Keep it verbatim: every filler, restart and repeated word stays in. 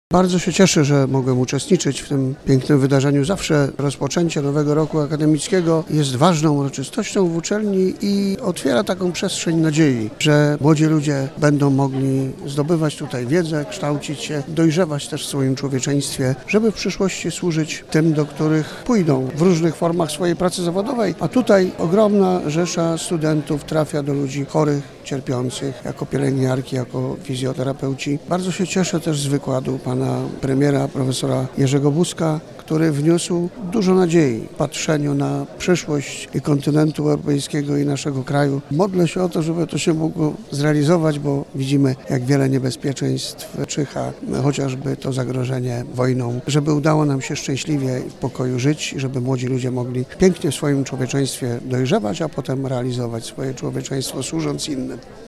Bardzo się cieszę, że mogłem uczestniczyć w tym pięknym wydarzeniu. Zawsze rozpoczęcie nowego roku akademickiego jest ważną uroczystością w uczelni i otwiera taką przestrzeń nadziei, że młodzi ludzie będą mogli zdobywać tutaj wiedzę, kształcić się, dojrzewać też w swoim człowieczeństwie, żeby w przyszłości służyć tym, do których pójdą w różnych formach swojej pracy zawodowej. A tutaj ogromna rzesza studentów trafia do ludzi chorych, cierpiących, jako pielęgniarki, jako fizjoterapeuci. Bardzo się cieszę też z wykładu pana premiera, profesora Jerzego Buzka, który wniósł dużo nadziei w patrzeniu na przyszłość i kontynentu europejskiego i naszego kraju. Modlę się o to, żeby to się mogło zrealizować, bo widzimy, jak wiele niebezpieczeństw czyha, chociażby to zagrożenie wojną, żeby udało nam się szczęśliwie i w pokoju żyć i żeby młodzi ludzie mogli pięknie w swoim człowieczeństwie dojrzewać, a potem realizować swoje człowieczeństwo, służąc innym.